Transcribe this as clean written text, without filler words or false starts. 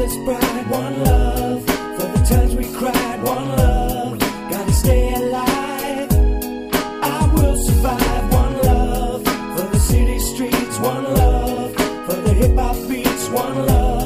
endless pride. One love for the times we cried. One love, gotta stay alive. I will survive. One love for the city streets. One love for the hip hop beats. One love.